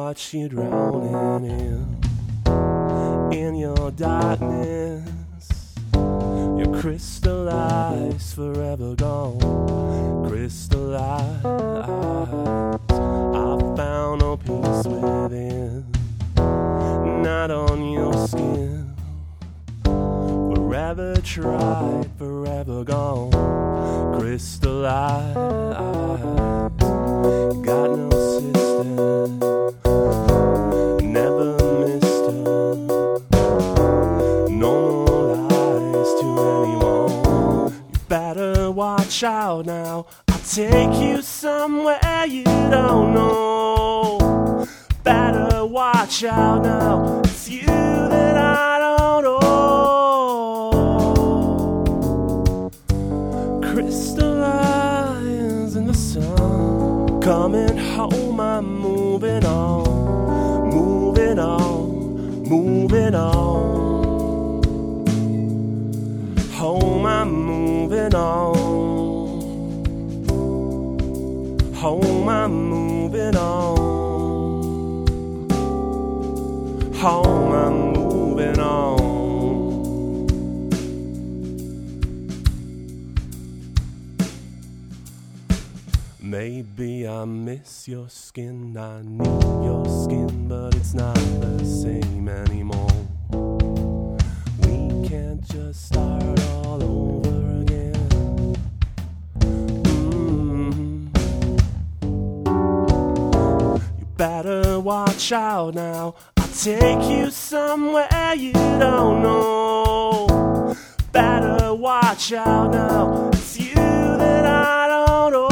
watch you drowning in your darkness. You're crystallized, forever gone. Crystallized. I found no peace within, not on your skin. Forever tried, forever gone. Crystallized. Got no sister, never missed her. No more lies to anyone. You better watch out now. I'll take you somewhere you don't know. Better watch out now. It's you that I don't know. Crystallized in the sun. Coming home, I'm moving on. Moving on, moving on. Home, I'm moving on. Home, I'm moving on. Home, I'm moving on. Maybe I miss your skin, I need your skin, but it's not the same anymore. We can't just start all over again. You better watch out now. I'll take you somewhere you don't know. Better watch out now. It's you that I don't know.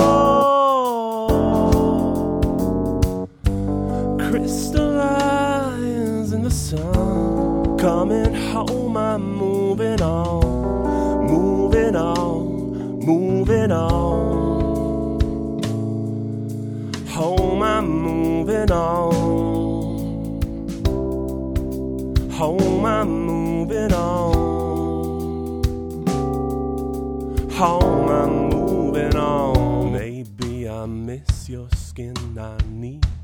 Crystallized in the sun. Coming home, I'm moving on. Moving on, moving on. Home, I'm moving on. Home, I'm moving on. Home, I'm moving on. Maybe I miss your skin, I need